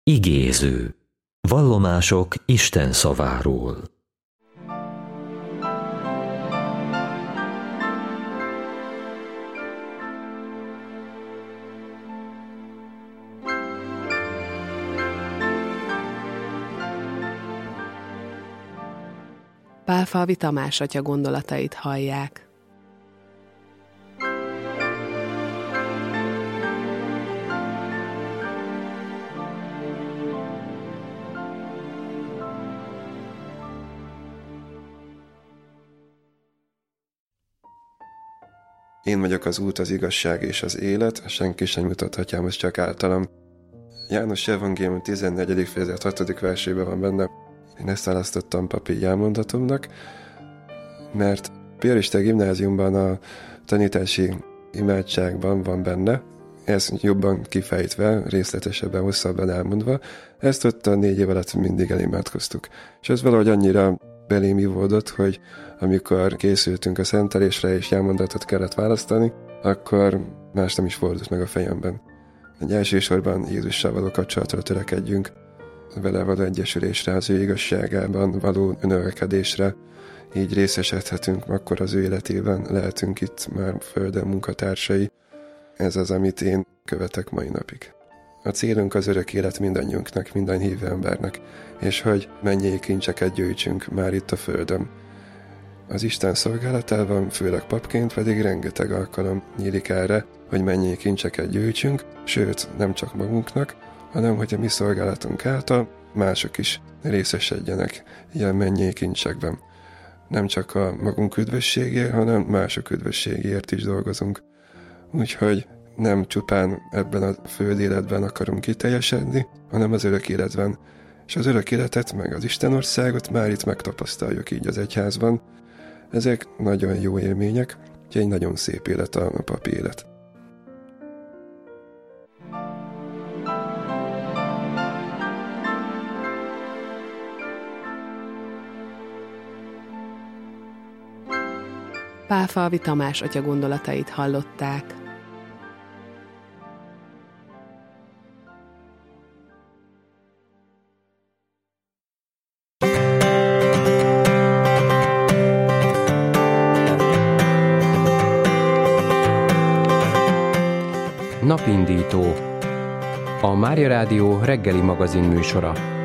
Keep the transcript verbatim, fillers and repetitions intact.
Igéző. Vallomások Isten szaváról. Pálfalvi Tamás atya gondolatait hallják. Én vagyok az út, az igazság és az élet, senki sem mutathatjához csak általam. János Evangélium tizennegyedik fejezet hatodik versében van benne. Én ezt választottam papi elmondatomnak, mert Piarista gimnáziumban a tanítási imádságban van benne, ez jobban kifejtve, részletesebben, hosszabban elmondva, ezt ott a négy év alatt mindig elimádkoztuk. És ez valahogy annyira belém ivódott, hogy amikor készültünk a szentelésre és elmondatot kellett választani, akkor más nem is fordult meg a fejemben. Egy elsősorban Jézussal való kapcsolatra törekedjünk, vele való egyesülésre, az ő igazságában való növekedésre, így részesedhetünk akkor az ő életében, lehetünk itt már földön munkatársai. Ez az, amit én követek mai napig. A célunk az örök élet mindannyiunknak, minden hívő embernek, és hogy mennyei kincseket gyűjtsünk már itt a földön. Az Isten szolgálatában, főleg papként pedig rengeteg alkalom nyílik erre, hogy mennyei kincseket gyűjtsünk, sőt, nem csak magunknak, hanem hogy a mi szolgálatunk által mások is részesedjenek ilyen mennyei kincsekben. Nem csak a magunk üdvösségért, hanem mások üdvösségért is dolgozunk. Úgyhogy nem csupán ebben a föld életben akarunk kiteljesedni, hanem az örök életben. És az örök életet, meg az Istenországot már itt megtapasztaljuk így az egyházban. Ezek nagyon jó élmények, úgyhogy egy nagyon szép élet a papi élet. Pálfalvi Tamás atya gondolatait hallották. Napindító. A Mária Rádió reggeli magazin műsora.